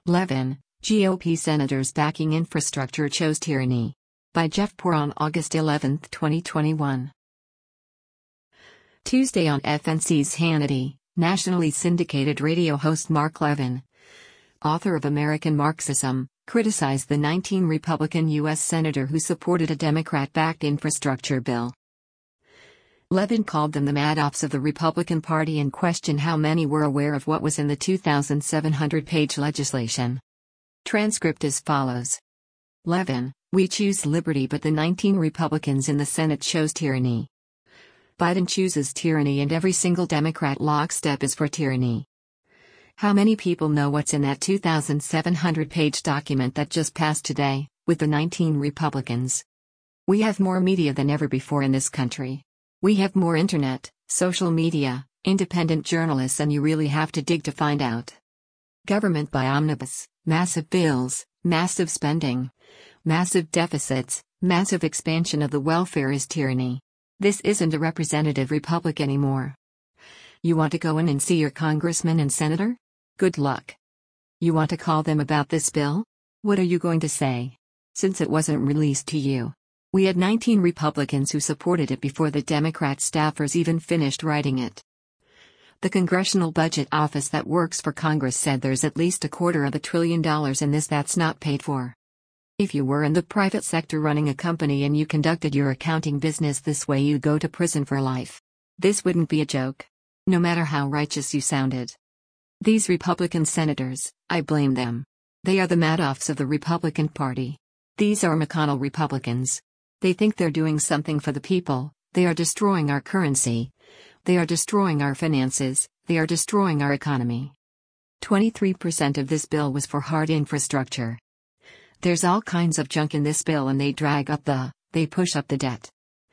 11. GOP senators backing infrastructure shows tyranny. By Jeff Poor on August 11, 2021. Tuesday on FNC's Hannity, nationally syndicated radio host Mark Levin, author of American Marxism, criticized the 19 Republican U.S. senator who supported a Democrat-backed infrastructure bill. Levin called them the Madoffs of the Republican Party and questioned how many were aware of what was in the 2,700-page legislation. Transcript as follows. Levin, we choose liberty, but the 19 Republicans in the Senate chose tyranny. Biden chooses tyranny and every single Democrat lockstep is for tyranny. How many people know what's in that 2,700-page document that just passed today, with the 19 Republicans? We have more media than ever before in this country. We have more internet, social media, independent journalists, and you really have to dig to find out. Government by omnibus, massive bills, massive spending, massive deficits, massive expansion of the welfare is tyranny. This isn't a representative republic anymore. You want to go in and see your congressman and senator? Good luck. You want to call them about this bill? What are you going to say? Since it wasn't released to you. We had 19 Republicans who supported it before the Democrat staffers even finished writing it. The Congressional Budget Office that works for Congress said there's at least $250 billion in this that's not paid for. If you were in the private sector running a company and you conducted your accounting business this way, you'd go to prison for life. This wouldn't be a joke. No matter how righteous you sounded. These Republican senators, I blame them. They are the Madoffs of the Republican Party. These are McConnell Republicans. They think they're doing something for the people. They are destroying our currency. They are destroying our finances. They are destroying our economy. 23% of this bill was for hard infrastructure. There's all kinds of junk in this bill and they push up the debt.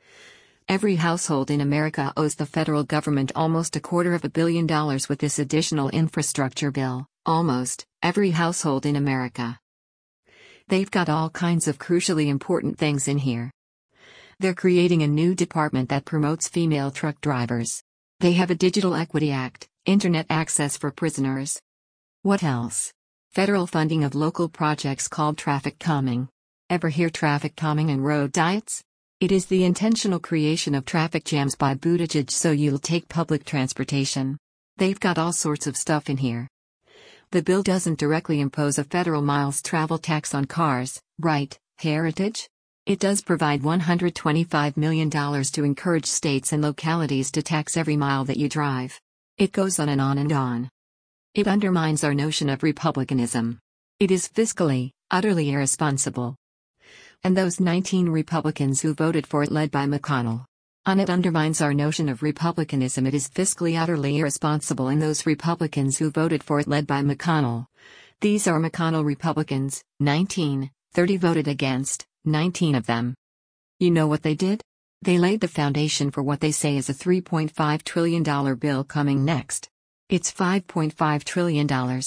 Every household in America owes the federal government almost $250 million with this additional infrastructure bill. Almost every household in America. They've got all kinds of crucially important things in here. They're creating a new department that promotes female truck drivers. They have a Digital Equity Act, internet access for prisoners. What else? Federal funding of local projects called traffic calming. Ever hear traffic calming and road diets? It is the intentional creation of traffic jams by Buttigieg so you'll take public transportation. They've got all sorts of stuff in here. The bill doesn't directly impose a federal miles travel tax on cars, right, Heritage? It does provide $125 million to encourage states and localities to tax every mile that you drive. It goes on and on and on. It undermines our notion of republicanism. It is fiscally, utterly irresponsible. And those 19 Republicans who voted for it led by McConnell. It undermines our notion of republicanism. It is fiscally utterly irresponsible, and those Republicans who voted for it led by McConnell. These are McConnell Republicans, 19, 30 voted against, 19 of them. You know what they did? They laid the foundation for what they say is a $3.5 trillion bill coming next. It's $5.5 trillion.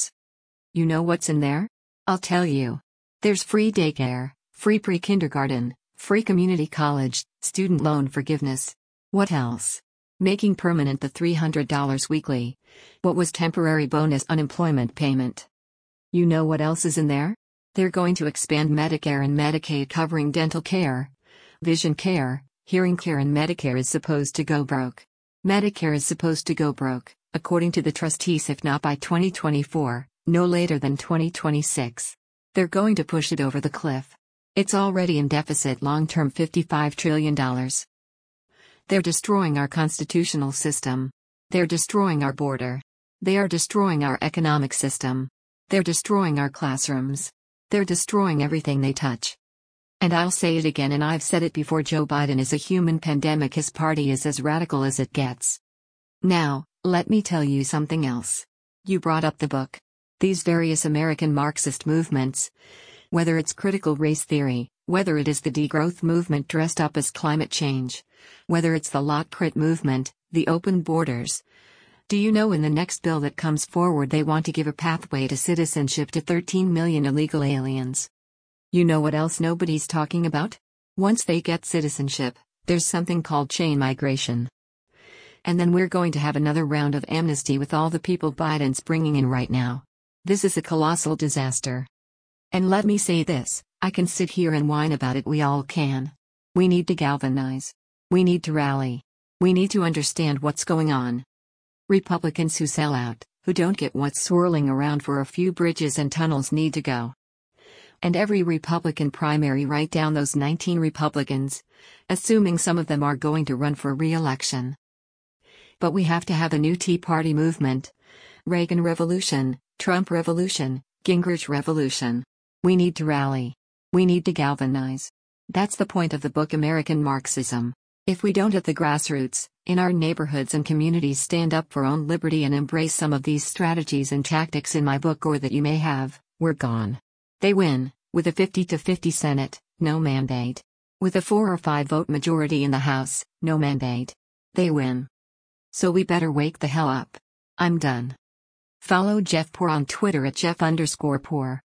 You know what's in there? I'll tell you. There's free daycare, free pre-kindergarten, free community college, student loan forgiveness. What else? Making permanent the $300 weekly. What was temporary bonus unemployment payment. You know what else is in there? They're going to expand Medicare and Medicaid, covering dental care, vision care, hearing care, and Medicare is supposed to go broke. Medicare is supposed to go broke, according to the trustees, if not by 2024, no later than 2026. They're going to push it over the cliff. It's already in deficit long-term $55 trillion. They're destroying our constitutional system. They're destroying our border. They are destroying our economic system. They're destroying our classrooms. They're destroying everything they touch. And I'll say it again, and I've said it before, Joe Biden is a human pandemic. His party is as radical as it gets. Now, let me tell you something else. You brought up the book. These various American Marxist movements, whether it's critical race theory, whether it is the degrowth movement dressed up as climate change, whether it's the lot crit movement, the open borders. Do you know in the next bill that comes forward they want to give a pathway to citizenship to 13 million illegal aliens? You know what else nobody's talking about? Once they get citizenship, there's something called chain migration. And then we're going to have another round of amnesty with all the people Biden's bringing in right now. This is a colossal disaster. And let me say this, I can sit here and whine about it, we all can. We need to galvanize. We need to rally. We need to understand what's going on. Republicans who sell out, who don't get what's swirling around for a few bridges and tunnels need to go. And every Republican primary, write down those 19 Republicans, assuming some of them are going to run for re-election. But we have to have a new Tea Party movement. Reagan Revolution, Trump Revolution, Gingrich Revolution. We need to rally. We need to galvanize. That's the point of the book American Marxism. If we don't at the grassroots, in our neighborhoods and communities, stand up for own liberty and embrace some of these strategies and tactics in my book or that you may have, we're gone. They win, with a 50-50 Senate, no mandate. With a 4 or 5 vote majority in the House, no mandate. They win. So we better wake the hell up. I'm done. Follow Jeff Poor on Twitter at Jeff_Poor.